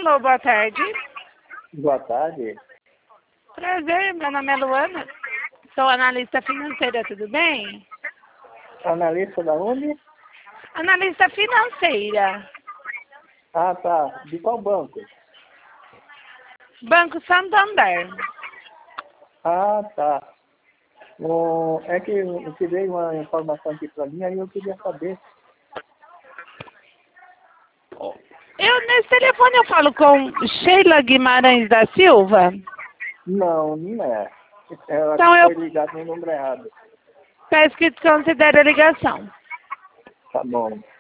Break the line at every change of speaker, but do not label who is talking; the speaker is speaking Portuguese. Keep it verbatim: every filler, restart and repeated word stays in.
Alô, boa tarde.
Boa tarde.
Prazer, meu nome é Luana. Sou analista financeira, tudo bem?
Analista da onde?
Analista financeira.
Ah, tá. De qual banco?
Banco Santander.
Ah, tá. Oh, é que eu te dei uma informação aqui para mim, aí eu queria saber.
Eu, nesse telefone, eu falo com Sheila Guimarães da Silva.
Não, não é. Ela
Então, eu
foi ligada no número errado.
peço que considere a ligação.
Tá bom.